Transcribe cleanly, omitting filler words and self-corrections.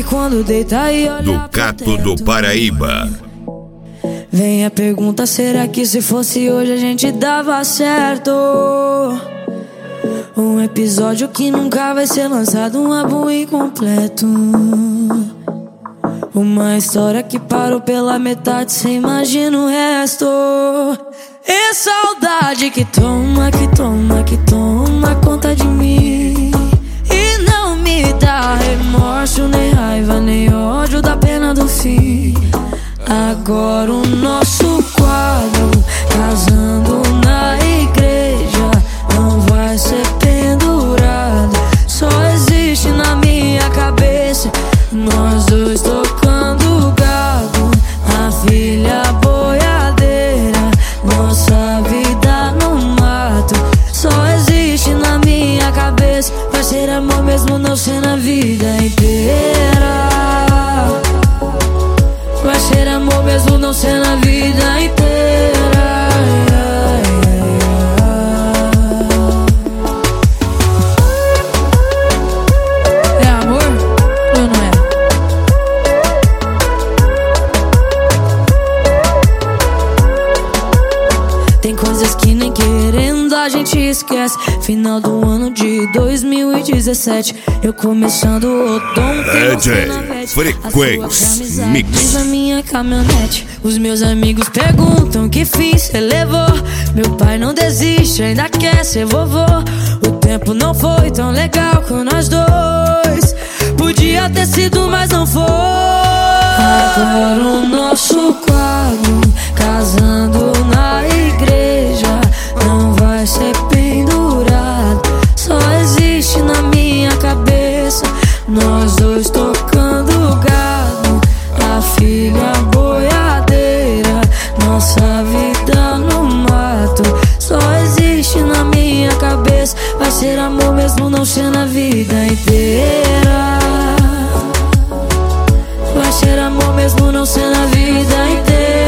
quando deita e olha do Cato do Paraíba. Vem a pergunta, será que se fosse hoje a gente dava certo? Um episódio que nunca vai ser lançado, um álbum incompleto. Uma história que parou pela metade, cê imagina o resto. E saudade que toma, que toma, que toma conta de mim. E não me dá remorso, nem raiva, nem ódio da pena do fim. Agora o nosso quadro, casando na igreja, não vai ser pendurado. Só existe na minha cabeça, nós dois tocando gado, a filha boiadeira, nossa vida no mato. Só existe na minha cabeça, vai ser amor mesmo não ser na vida inteira. Vai ser amor mesmo não ser na vida inteira. É amor ou não é? Tem coisas que nem querendo a gente esquece. Final do ano de 2017, eu começando o outono. Frequência Mix. Na minha caminhonete, os meus amigos perguntam que fim cê levou. Meu pai não desiste, ainda quer ser vovô. O tempo não foi tão legal com nós dois, podia ter sido, mas não foi. Agora o nosso quadro, casando na igreja, não vai ser pendurado. Só existe na minha cabeça, nós dois tocando gado, a filha boiadeira, nossa vida no mato. Só existe na minha cabeça, vai ser amor mesmo não ser na vida inteira. Vai ser amor mesmo não ser na vida inteira.